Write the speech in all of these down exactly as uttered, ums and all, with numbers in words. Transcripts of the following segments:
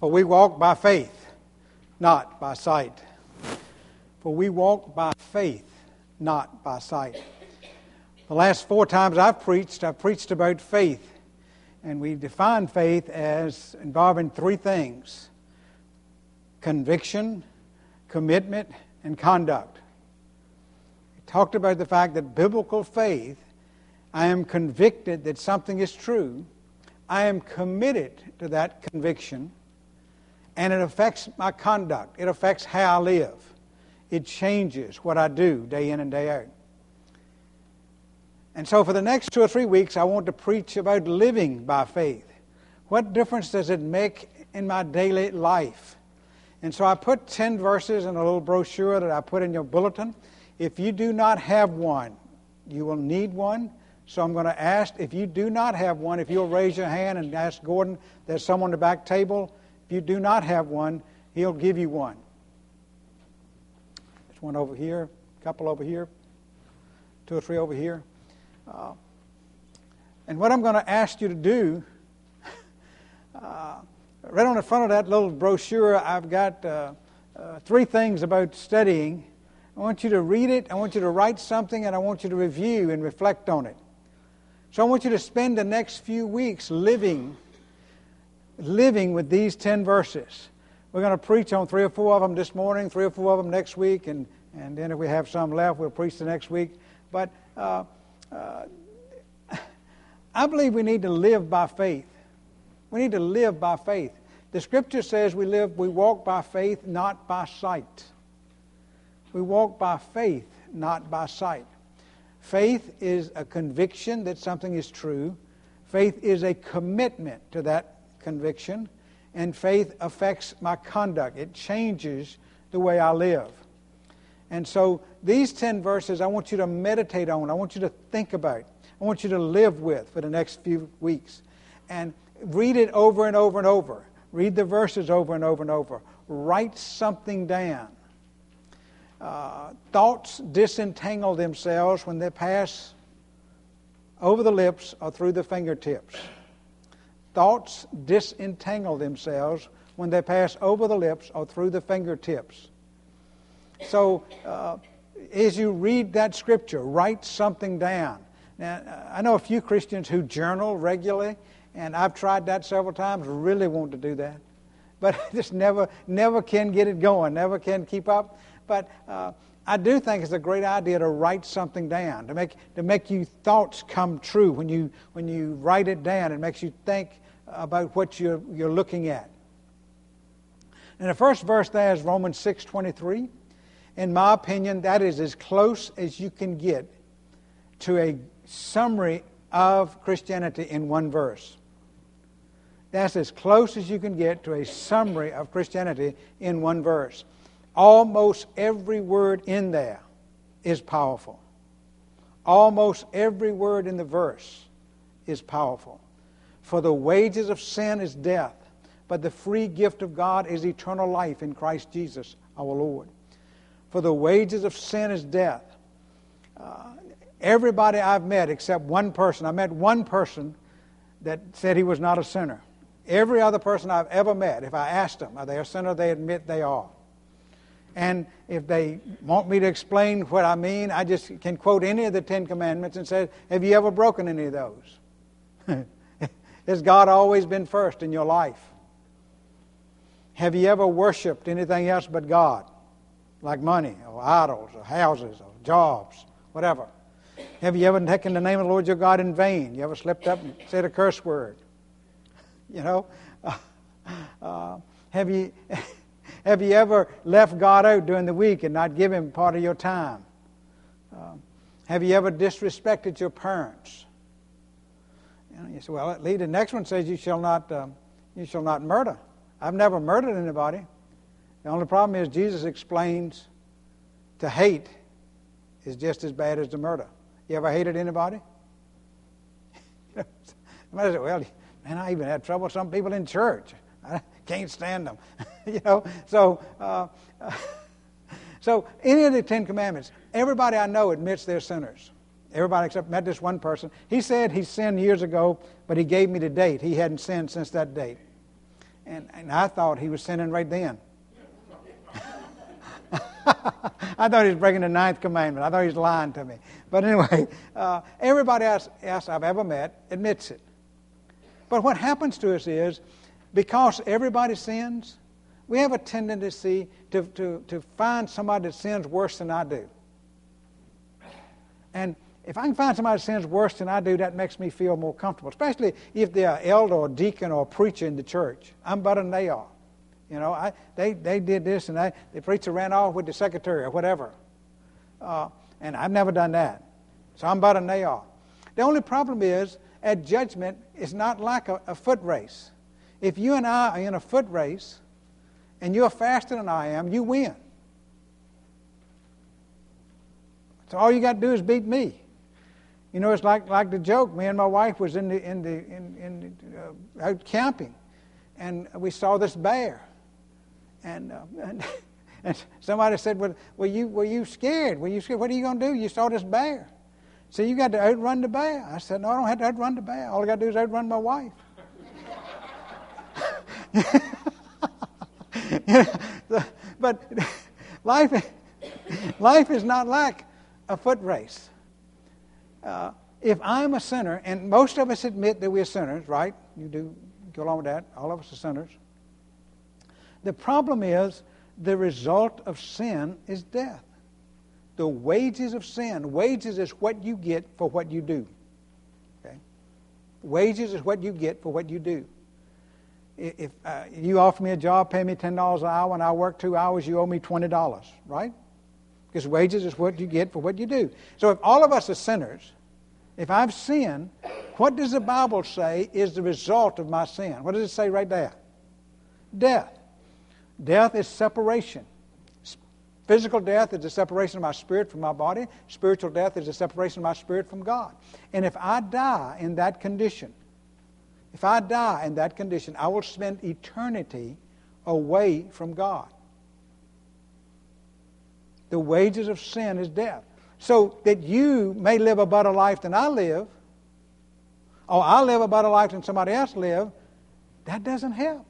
For we walk by faith, not by sight. For we walk by faith, not by sight. The last four times I've preached, I've preached about faith. And we define faith as involving three things: conviction, commitment, and conduct. We talked about the fact that biblical faith, I am convicted that something is true. I am committed to that conviction. And it affects my conduct. It affects how I live. It changes what I do day in and day out. And so for the next two or three weeks, I want to preach about living by faith. What difference does it make in my daily life? And so I put ten verses in a little brochure that I put in your bulletin. If you do not have one, you will need one. So I'm going to ask, if you do not have one, if you'll raise your hand and ask Gordon, there's someone at the back table. If you do not have one, he'll give you one. There's one over here, a couple over here, two or three over here. Uh, and what I'm going to ask you to do, uh, right on the front of that little brochure, I've got uh, uh, three things about studying. I want you to read it, I want you to write something, and I want you to review and reflect on it. So I want you to spend the next few weeks living, living with these ten verses. We're going to preach on three or four of them this morning, three or four of them next week, and, and then if we have some left, we'll preach the next week. But uh, uh, I believe we need to live by faith. We need to live by faith. The Scripture says we live, we walk by faith, not by sight. We walk by faith, not by sight. Faith is a conviction that something is true. Faith is a commitment to that conviction. And faith affects my conduct. It changes the way I live. And so these ten verses I want you to meditate on. I want you to think about. I want you to live with for the next few weeks. And read it over and over and over. Read the verses over and over and over. Write something down. Uh, thoughts disentangle themselves when they pass over the lips or through the fingertips. Thoughts disentangle themselves when they pass over the lips or through the fingertips. So, uh, as you read that Scripture, write something down. Now, I know a few Christians who journal regularly, and I've tried that several times, really want to do that. But I just never, never can get it going, never can keep up. But uh, I do think it's a great idea to write something down, to make to make you thoughts come true. When you when you write it down, it makes you think about what you're you're looking at. And the first verse there is Romans six twenty-three. In my opinion, that is as close as you can get to a summary of Christianity in one verse. That's as close as you can get to a summary of Christianity in one verse. Almost every word in there is powerful. Almost every word in the verse is powerful. For the wages of sin is death, but the free gift of God is eternal life in Christ Jesus our Lord. For the wages of sin is death. Uh, everybody I've met except one person, I met one person that said he was not a sinner. Every other person I've ever met, if I asked them, are they a sinner, they admit they are. And if they want me to explain what I mean, I just can quote any of the Ten Commandments and say, have you ever broken any of those? Has God always been first in your life? Have you ever worshipped anything else but God? Like money, or idols, or houses, or jobs, whatever. Have you ever taken the name of the Lord your God in vain? You ever slipped up and said a curse word? You know? Uh, uh, have you... Have you ever left God out during the week and not give Him part of your time? Um, have you ever disrespected your parents? You know, you say, well, Lee, the next one says you shall not, um, you shall not murder. I've never murdered anybody. The only problem is Jesus explains to hate is just as bad as to murder. You ever hated anybody? Somebody said, well, man, I even had trouble with some people in church. I can't stand them. you know, so uh, so any of the Ten Commandments, everybody I know admits they're sinners. Everybody except met this one person. He said he sinned years ago, but he gave me the date. He hadn't sinned since that date. And, and I thought he was sinning right then. I thought he was breaking the ninth commandment. I thought he was lying to me. But anyway, uh, everybody else, else I've ever met admits it. But what happens to us is, because everybody sins, we have a tendency to, to, to find somebody that sins worse than I do. And if I can find somebody that sins worse than I do, that makes me feel more comfortable, especially if they're an elder or deacon or a preacher in the church. I'm better than they are. You know, I, they, they did this, and I, the preacher ran off with the secretary or whatever. Uh, and I've never done that. So I'm better than they are. The only problem is, at judgment, it's not like a, a foot race. If you and I are in a foot race, and you're faster than I am, you win. So all you got to do is beat me. You know, it's like like the joke. Me and my wife was in the in the in, in uh, out camping, and we saw this bear. And, uh, and, and somebody said, well, were you, were you scared? Were you scared? What are you going to do? You saw this bear. So you got to outrun the bear. I said, no, I don't have to outrun the bear. All I got to do is outrun my wife. But life, life is not like a foot race. Uh, if I'm a sinner, and most of us admit that we're sinners, right? You do go along with that. All of us are sinners. The problem is, the result of sin is death. The wages of sin. Wages is what you get for what you do. Okay? Wages is what you get for what you do. If uh, you offer me a job, pay me ten dollars an hour, and I work two hours, you owe me twenty dollars, right? Because wages is what you get for what you do. So if all of us are sinners, if I've sinned, what does the Bible say is the result of my sin? What does it say right there? Death. Death is separation. Physical death is the separation of my spirit from my body. Spiritual death is the separation of my spirit from God. And if I die in that condition, if I die in that condition, I will spend eternity away from God. The wages of sin is death. So that you may live a better life than I live, or I live a better life than somebody else live, that doesn't help.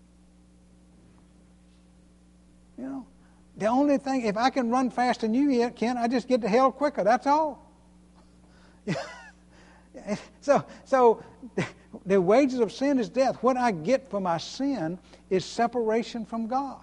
You know, the only thing, if I can run faster than you can, I just get to hell quicker. That's all. so, so the wages of sin is death. What I get for my sin is separation from God.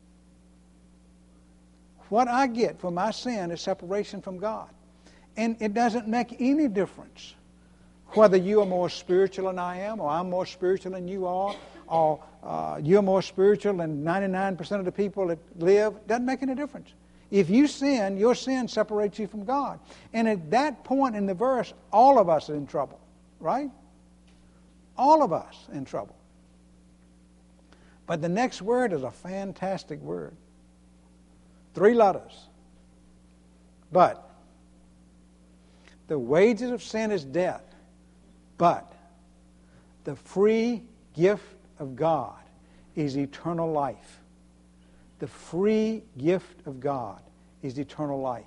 What I get for my sin is separation from God. And it doesn't make any difference whether you are more spiritual than I am, or I'm more spiritual than you are, or uh, you're more spiritual than ninety-nine percent of the people that live. It doesn't make any difference. If you sin, your sin separates you from God. And at that point in the verse, all of us are in trouble, right? All of us in trouble. But the next word is a fantastic word. Three letters. But the wages of sin is death. But the free gift of God is eternal life. The free gift of God is eternal life.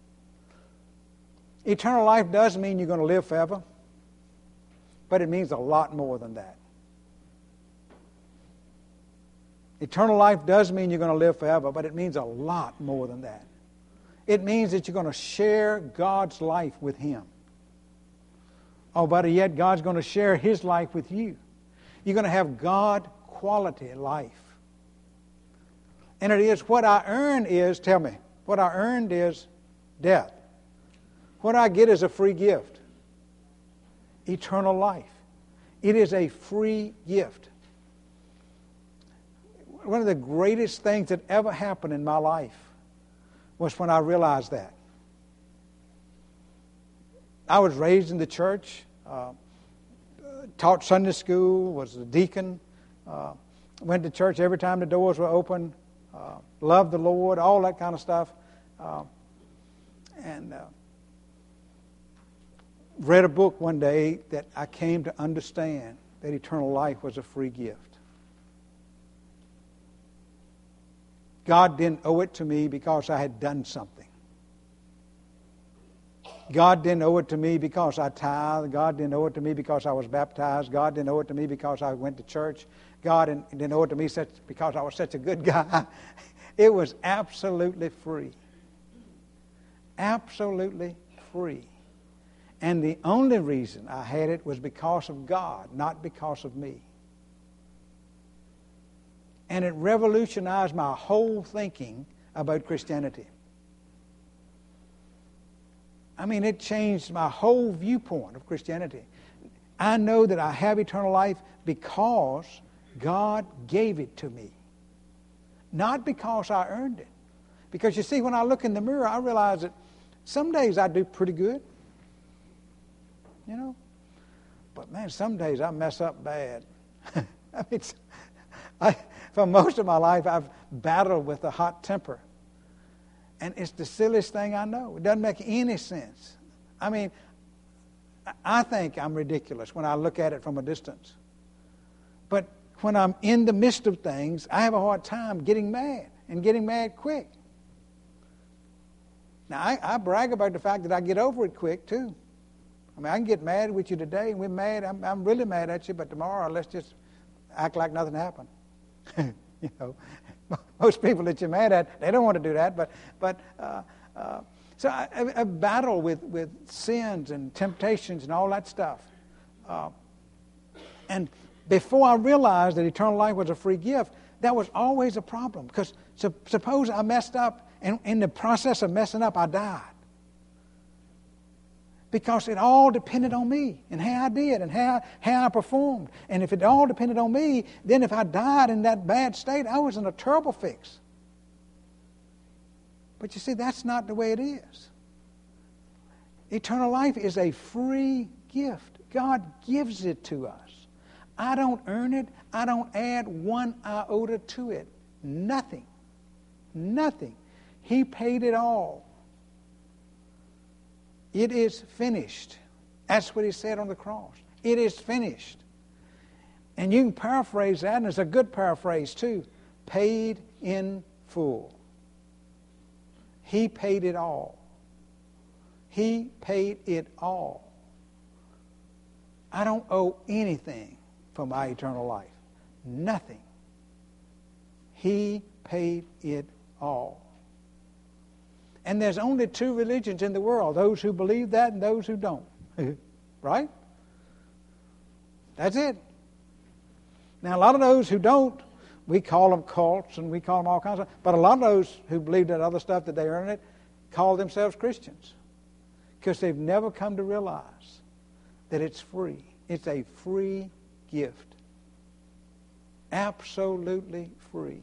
Eternal life does mean you're going to live forever, but it means a lot more than that. Eternal life does mean you're going to live forever, but it means a lot more than that. It means that you're going to share God's life with Him. Oh, better yet, God's going to share His life with you. You're going to have God quality life. And it is what I earn is, tell me, what I earned is death. What I get is a free gift. Eternal life. It is a free gift. One of the greatest things that ever happened in my life was when I realized that. I was raised in the church, uh, taught Sunday school, was a deacon, uh, went to church every time the doors were open, uh, loved the Lord, all that kind of stuff. Uh, and uh, read a book one day that I came to understand that eternal life was a free gift. God didn't owe it to me because I had done something. God didn't owe it to me because I tithed. God didn't owe it to me because I was baptized. God didn't owe it to me because I went to church. God didn't owe it to me such, because I was such a good guy. It was absolutely free. Absolutely free. And the only reason I had it was because of God, not because of me. And it revolutionized my whole thinking about Christianity. I mean, it changed my whole viewpoint of Christianity. I know that I have eternal life because God gave it to me. Not because I earned it. Because you see, when I look in the mirror, I realize that some days I do pretty good. You know? But man, some days I mess up bad. I mean, I, for most of my life, I've battled with a hot temper. And it's the silliest thing I know. It doesn't make any sense. I mean, I think I'm ridiculous when I look at it from a distance. But when I'm in the midst of things, I have a hard time getting mad, and getting mad quick. Now, I, I brag about the fact that I get over it quick, too. I mean, I can get mad with you today, and we're mad. I'm, I'm really mad at you, but tomorrow, let's just act like nothing happened. You know, most people that you're mad at, they don't want to do that. But, but uh, uh, so I, I, I battle with, with sins and temptations and all that stuff. Uh, and before I realized that eternal life was a free gift, that was always a problem. Because su- suppose I messed up, and in the process of messing up, I died. Because it all depended on me and how I did and how, how I performed. And if it all depended on me, then if I died in that bad state, I was in a terrible fix. But you see, that's not the way it is. Eternal life is a free gift. God gives it to us. I don't earn it. I don't add one iota to it. Nothing. Nothing. He paid it all. It is finished. That's what he said on the cross. It is finished. And you can paraphrase that, and it's a good paraphrase too. Paid in full. He paid it all. He paid it all. I don't owe anything for my eternal life. Nothing. He paid it all. And there's only two religions in the world, those who believe that and those who don't. Right? That's it. Now, a lot of those who don't, we call them cults and we call them all kinds of stuff. But a lot of those who believe that other stuff, that they earn it, call themselves Christians. Because they've never come to realize that it's free. It's a free gift. Absolutely free.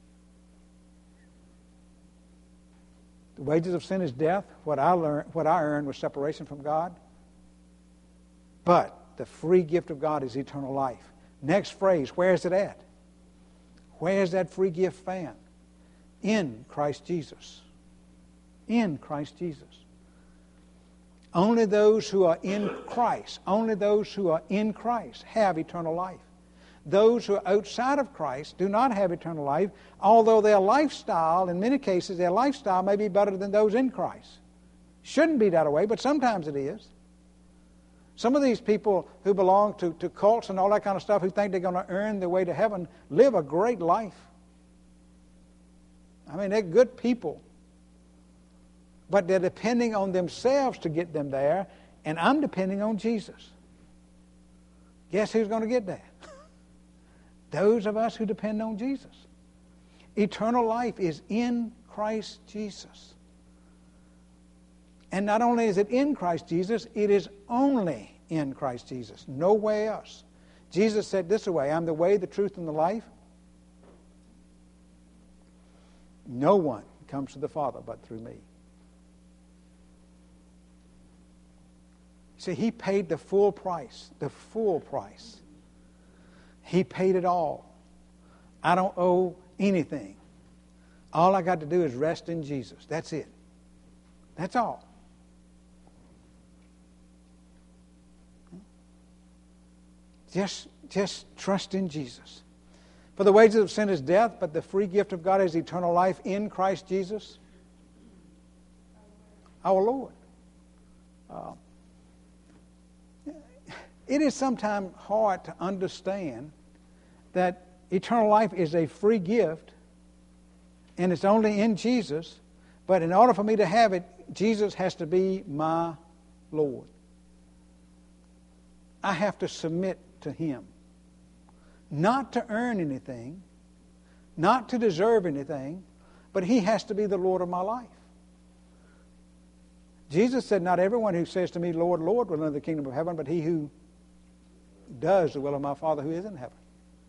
The wages of sin is death. What I learned, what I earned was separation from God. But the free gift of God is eternal life. Next phrase, where is it at? Where is that free gift found? In Christ Jesus. In Christ Jesus. Only those who are in Christ, only those who are in Christ have eternal life. Those who are outside of Christ do not have eternal life, although their lifestyle, in many cases, their lifestyle may be better than those in Christ. Shouldn't be that way, but sometimes it is. Some of these people who belong to, to cults and all that kind of stuff, who think they're going to earn their way to heaven, live a great life. I mean, they're good people. But they're depending on themselves to get them there, and I'm depending on Jesus. Guess who's going to get there? Those of us who depend on Jesus. Eternal life is in Christ Jesus. And not only is it in Christ Jesus, it is only in Christ Jesus. Nowhere else. Jesus said this way, I'm the way, the truth, and the life. No one comes to the Father but through me. See, he paid the full price, the full price. He paid it all. I don't owe anything. All I got to do is rest in Jesus. That's it. That's all. Just, just trust in Jesus. For the wages of sin is death, but the free gift of God is eternal life in Christ Jesus, our Lord. Uh, it is sometimes hard to understand that eternal life is a free gift and it's only in Jesus, but in order for me to have it, Jesus has to be my Lord. I have to submit to Him. Not to earn anything, not to deserve anything, but He has to be the Lord of my life. Jesus said, not everyone who says to me, Lord, Lord, will enter the kingdom of heaven, but he who does the will of my Father who is in heaven.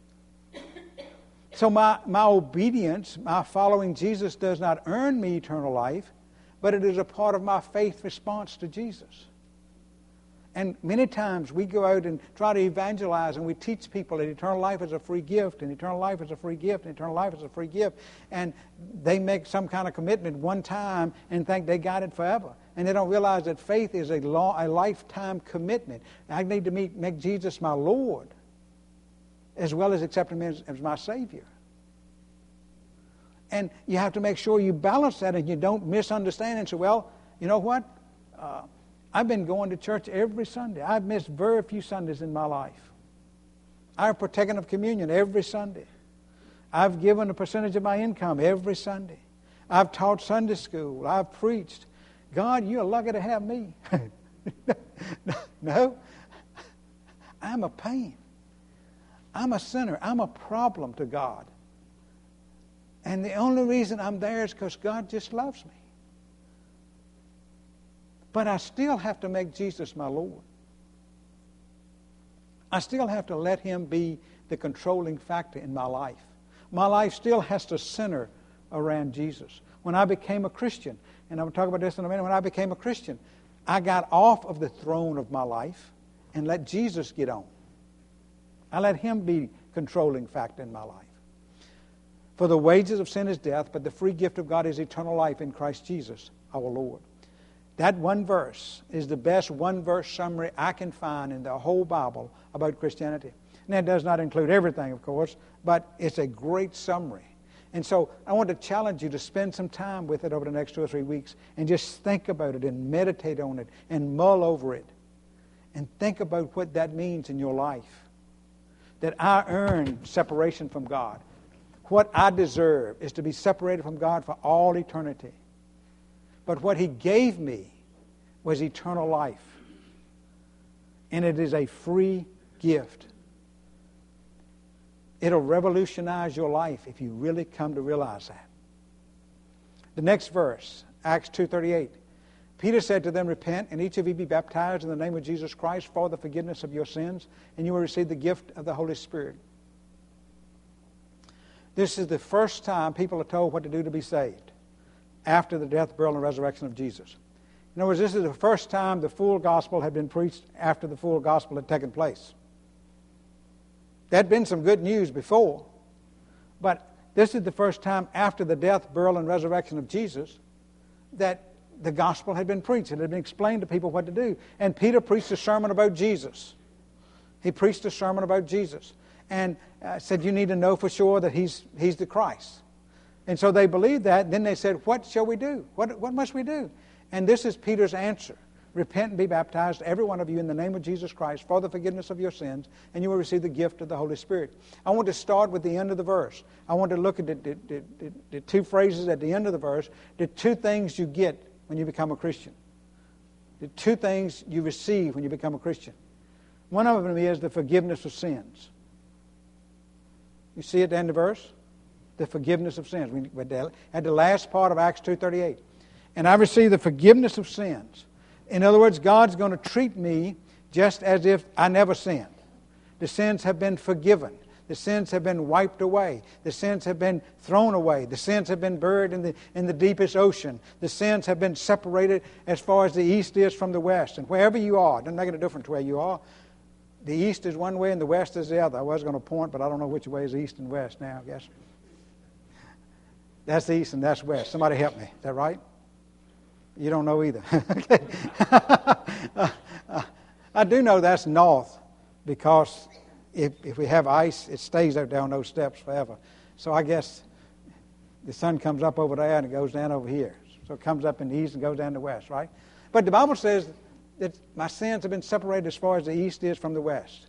So my, my obedience, my following Jesus does not earn me eternal life, but it is a part of my faith response to Jesus. And many times we go out and try to evangelize and we teach people that eternal life is a free gift, and eternal life is a free gift, and eternal life is a free gift. And they make some kind of commitment one time and think they got it forever. And they don't realize that faith is a, long, a lifetime commitment. I need to meet, make Jesus my Lord as well as accept Him as, as my Savior. And you have to make sure you balance that and you don't misunderstand and say, well, you know what? Uh, I've been going to church every Sunday. I've missed very few Sundays in my life. I've partaken of communion every Sunday. I've given a percentage of my income every Sunday. I've taught Sunday school. I've preached. God, you're lucky to have me. No. I'm a pain. I'm a sinner. I'm a problem to God. And the only reason I'm there is because God just loves me. But I still have to make Jesus my Lord. I still have to let Him be the controlling factor in my life. My life still has to center around Jesus. When I became a Christian, and I'm talking about this in a minute, when I became a Christian, I got off of the throne of my life and let Jesus get on. I let Him be controlling factor in my life. For the wages of sin is death, but the free gift of God is eternal life in Christ Jesus, our Lord. That one verse is the best one-verse summary I can find in the whole Bible about Christianity. And that does not include everything, of course, but it's a great summary. And so I want to challenge you to spend some time with it over the next two or three weeks and just think about it and meditate on it and mull over it and think about what that means in your life. That I earned separation from God. What I deserve is to be separated from God for all eternity. But what He gave me was eternal life. And it is a free gift. It'll revolutionize your life if you really come to realize that. The next verse, Acts two thirty-eight. Peter said to them, repent, and each of you be baptized in the name of Jesus Christ for the forgiveness of your sins, and you will receive the gift of the Holy Spirit. This is the first time people are told what to do to be saved, after the death, burial, and resurrection of Jesus. In other words, this is the first time the full gospel had been preached after the full gospel had taken place. There had been some good news before, but this is the first time after the death, burial, and resurrection of Jesus that the gospel had been preached. It had been explained to people what to do. And Peter preached a sermon about Jesus. He preached a sermon about Jesus and uh, said, you need to know for sure that he's, he's the Christ. And so they believed that. And then they said, what shall we do? What, what must we do? And this is Peter's answer. Repent and be baptized, every one of you, in the name of Jesus Christ for the forgiveness of your sins, and you will receive the gift of the Holy Spirit. I want to start with the end of the verse. I want to look at the, the, the, the, the two phrases at the end of the verse, the two things you get when you become a Christian. The two things you receive when you become a Christian. One of them is the forgiveness of sins. You see at the end of the verse? The forgiveness of sins. We, at the last part of Acts two thirty-eight. And I receive the forgiveness of sins. In other words, God's going to treat me just as if I never sinned. The sins have been forgiven. The sins have been wiped away. The sins have been thrown away. The sins have been buried in the, in the deepest ocean. The sins have been separated as far as the east is from the west. And wherever you are, it doesn't make a difference where you are. The east is one way and the west is the other. I was going to point, but I don't know which way is east and west now, I guess. That's east and that's west. Somebody help me. Is that right? You don't know either. Okay. uh, uh, I do know that's north because if, if we have ice, it stays out down those steps forever. So I guess the sun comes up over there and it goes down over here. So it comes up in the east and goes down to the west, right? But the Bible says that my sins have been separated as far as the east is from the west.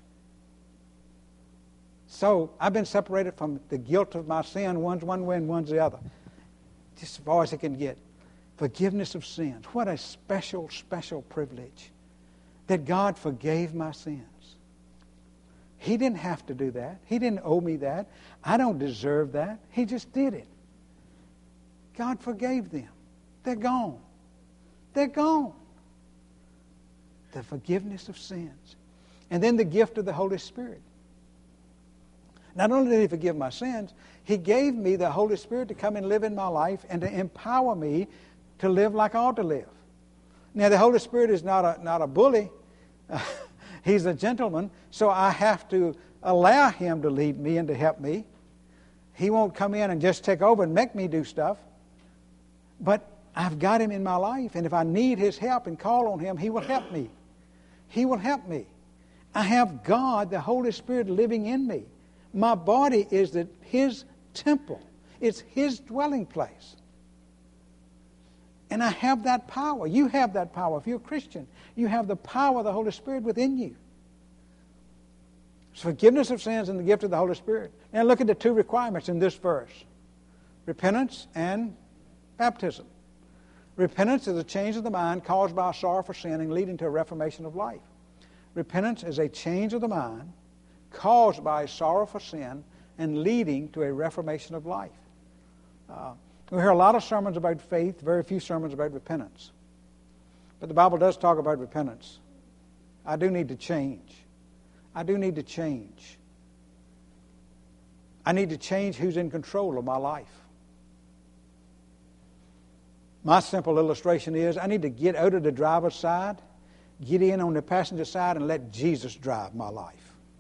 So I've been separated from the guilt of my sin. One's one way and one's the other. Just as far as it can get. Forgiveness of sins. What a special, special privilege. That God forgave my sins. He didn't have to do that. He didn't owe me that. I don't deserve that. He just did it. God forgave them. They're gone. They're gone. The forgiveness of sins. And then the gift of the Holy Spirit. Not only did He forgive my sins, He gave me the Holy Spirit to come and live in my life and to empower me to live like I ought to live. Now, the Holy Spirit is not a, not a bully. He's a gentleman, so I have to allow Him to lead me and to help me. He won't come in and just take over and make me do stuff. But I've got Him in my life, and if I need His help and call on Him, He will help me. He will help me. I have God, the Holy Spirit, living in me. My body is the, His temple. It's His dwelling place. And I have that power. You have that power. If you're a Christian, you have the power of the Holy Spirit within you. It's forgiveness of sins and the gift of the Holy Spirit. Now look at the two requirements in this verse. Repentance and baptism. Repentance is a change of the mind caused by a sorrow for sin and leading to a reformation of life. Repentance is a change of the mind caused by a sorrow for sin and leading to a reformation of life. Uh, we hear a lot of sermons about faith, very few sermons about repentance. But the Bible does talk about repentance. I do need to change. I do need to change. I need to change who's in control of my life. My simple illustration is I need to get out of the driver's side, get in on the passenger side, and let Jesus drive my life.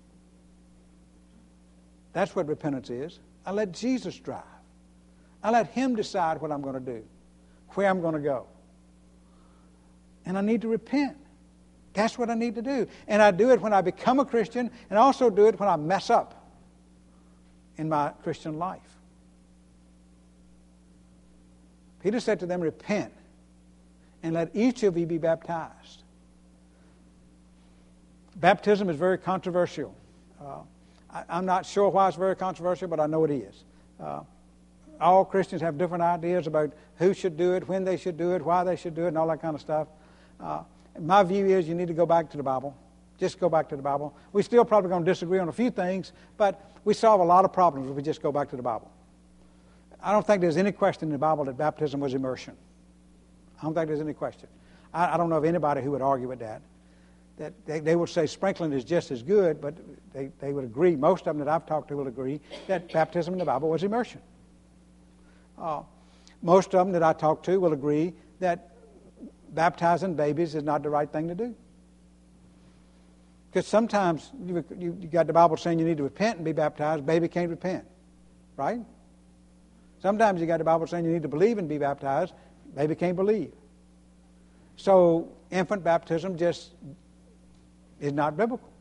That's what repentance is. I let Jesus drive. I let Him decide what I'm going to do, where I'm going to go. And I need to repent. That's what I need to do. And I do it when I become a Christian, and I also do it when I mess up in my Christian life. Peter said to them, repent, and let each of you be baptized. Baptism is very controversial. Uh, I, I'm not sure why it's very controversial, but I know it is. Uh, all Christians have different ideas about who should do it, when they should do it, why they should do it, and all that kind of stuff. Uh, my view is you need to go back to the Bible. Just go back to the Bible. We're still probably going to disagree on a few things, but we solve a lot of problems if we just go back to the Bible. I don't think there's any question in the Bible that baptism was immersion. I don't think there's any question. I, I don't know of anybody who would argue with that. That they, they would say sprinkling is just as good, but they, they would agree, most of them that I've talked to will agree, that baptism in the Bible was immersion. Uh, most of them that I talk to will agree that baptizing babies is not the right thing to do. Because sometimes you, you, you got the Bible saying you need to repent and be baptized, baby can't repent, right? Sometimes you got the Bible saying you need to believe and be baptized, baby can't believe. So infant baptism just is not biblical.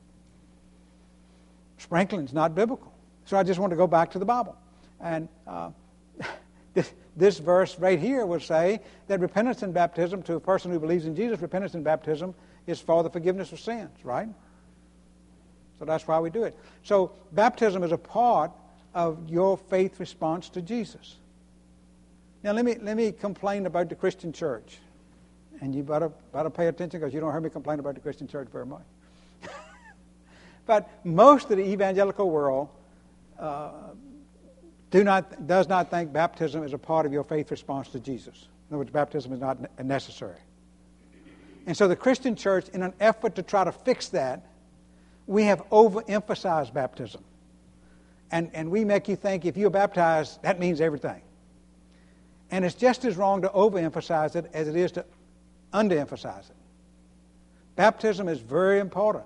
Sprinkling is not biblical. So I just want to go back to the Bible. And uh, this, this verse right here will say that repentance and baptism, to a person who believes in Jesus, repentance and baptism is for the forgiveness of sins, right? So that's why we do it. So baptism is a part of your faith response to Jesus. Now let me let me complain about the Christian church. And you better, better pay attention because you don't hear me complain about the Christian church very much. But most of the evangelical world uh, do not does not think baptism is a part of your faith response to Jesus. In other words, baptism is not necessary. And so the Christian church, in an effort to try to fix that, we have overemphasized baptism. And, and we make you think if you're baptized, that means everything. And it's just as wrong to overemphasize it as it is to underemphasize it. Baptism is very important.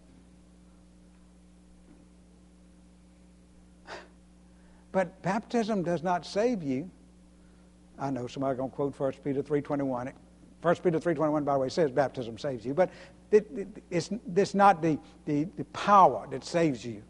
But baptism does not save you. I know somebody's going to quote First Peter three twenty-one. First Peter three twenty-one, by the way, says baptism saves you. But it, it, it's, it's not the, the, the power that saves you.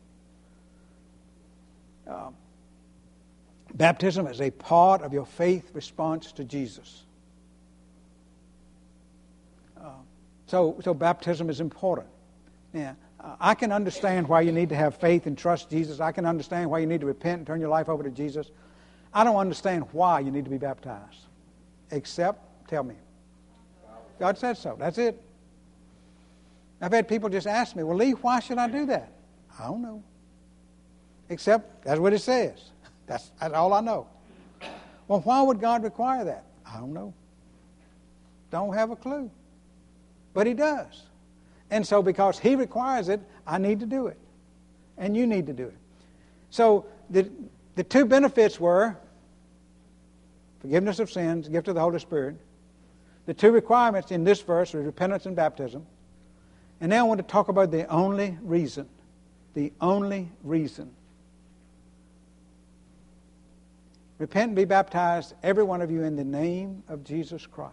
Uh, baptism is a part of your faith response to Jesus. Uh, So, so baptism is important. Now, uh, I can understand why you need to have faith and trust Jesus. I can understand why you need to repent and turn your life over to Jesus. I don't understand why you need to be baptized. Except, tell me. God said so. That's it. I've had people just ask me, well, Lee, why should I do that? I don't know. Except that's what it says. That's, that's all I know. Well, why would God require that? I don't know. Don't have a clue. But He does. And so because He requires it, I need to do it. And you need to do it. So the, the two benefits were forgiveness of sins, gift of the Holy Spirit. The two requirements in this verse are repentance and baptism. And now I want to talk about the only reason. The only reason. Repent and be baptized, every one of you, in the name of Jesus Christ.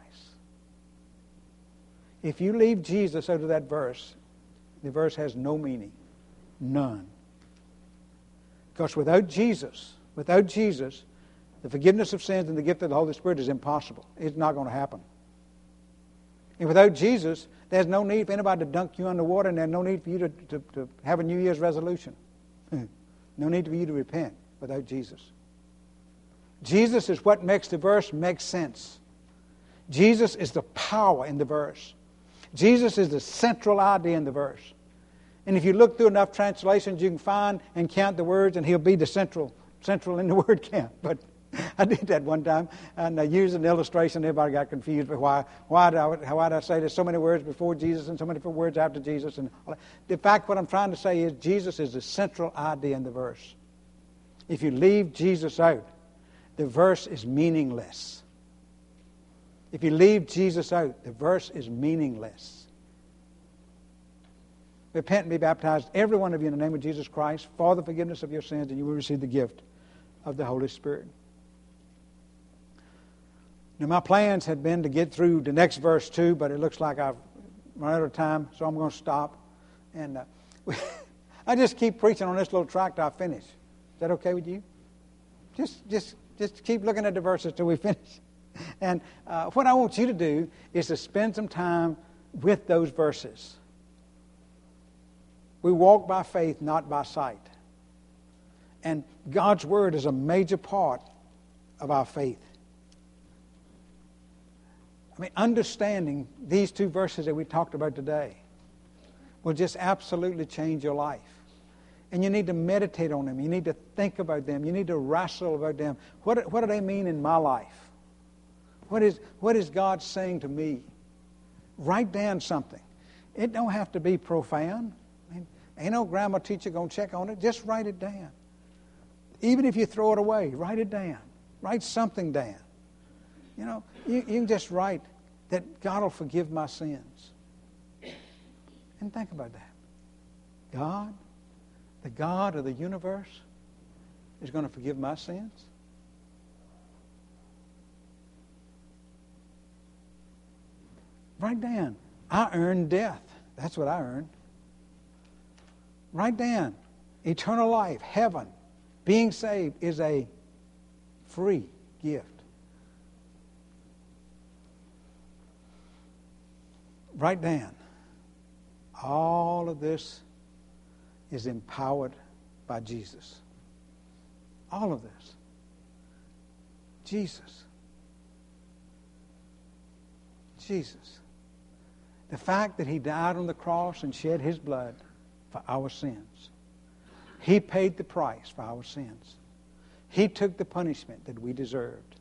If you leave Jesus out of that verse, the verse has no meaning. None. Because without Jesus, without Jesus, the forgiveness of sins and the gift of the Holy Spirit is impossible. It's not going to happen. And without Jesus, there's no need for anybody to dunk you underwater, and there's no need for you to, to, to have a New Year's resolution. No need for you to repent without Jesus. Jesus is what makes the verse make sense. Jesus is the power in the verse. Jesus is the central idea in the verse. And if you look through enough translations, you can find and count the words, and He'll be the central central in the word count. But I did that one time, and I used an illustration. Everybody got confused. But why? Why did I? Why did I say there's so many words before Jesus and so many words after Jesus? And all that? The fact, what I'm trying to say is, Jesus is the central idea in the verse. If you leave Jesus out, the verse is meaningless. If you leave Jesus out, the verse is meaningless. Repent and be baptized, every one of you, in the name of Jesus Christ, for the forgiveness of your sins, and you will receive the gift of the Holy Spirit. Now, my plans had been to get through the next verse too, but it looks like I've run out of time, so I'm going to stop. And uh, I just keep preaching on this little tract till I finish. Is that okay with you? Just, just, just keep looking at the verses till we finish. And uh, what I want you to do is to spend some time with those verses. We walk by faith, not by sight. And God's Word is a major part of our faith. I mean, understanding these two verses that we talked about today will just absolutely change your life. And you need to meditate on them. You need to think about them. You need to wrestle about them. What, what do they mean in my life? What is, what is God saying to me? Write down something. It don't have to be profound. I mean, ain't no grammar teacher going to check on it. Just write it down. Even if you throw it away, write it down. Write something down. You know, you, you can just write that God will forgive my sins. And think about that. God, the God of the universe, is going to forgive my sins? Write down, I earned death. That's what I earned. Write down, eternal life, heaven, being saved is a free gift. Write down, all of this is empowered by Jesus. All of this. Jesus. Jesus. The fact that He died on the cross and shed His blood for our sins. He paid the price for our sins. He took the punishment that we deserved.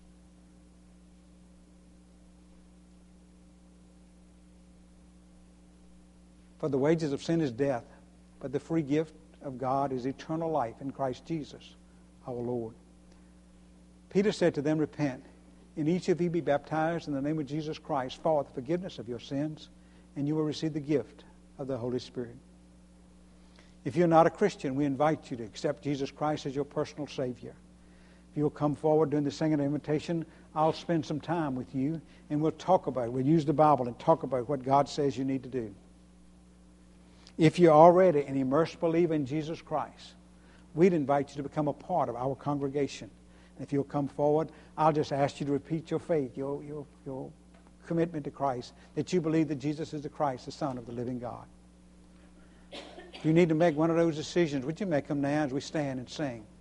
For the wages of sin is death, but the free gift of God is eternal life in Christ Jesus, our Lord. Peter said to them, repent, and each of you be baptized in the name of Jesus Christ for the forgiveness of your sins, and you will receive the gift of the Holy Spirit. If you're not a Christian, we invite you to accept Jesus Christ as your personal Savior. If you'll come forward during the singing of invitation, I'll spend some time with you, and we'll talk about it. We'll use the Bible and talk about what God says you need to do. If you're already an immersed believer in Jesus Christ, we'd invite you to become a part of our congregation. And if you'll come forward, I'll just ask you to repeat your faith, your, your, your commitment to Christ, that you believe that Jesus is the Christ, the Son of the living God. If you need to make one of those decisions, would you make them now as we stand and sing?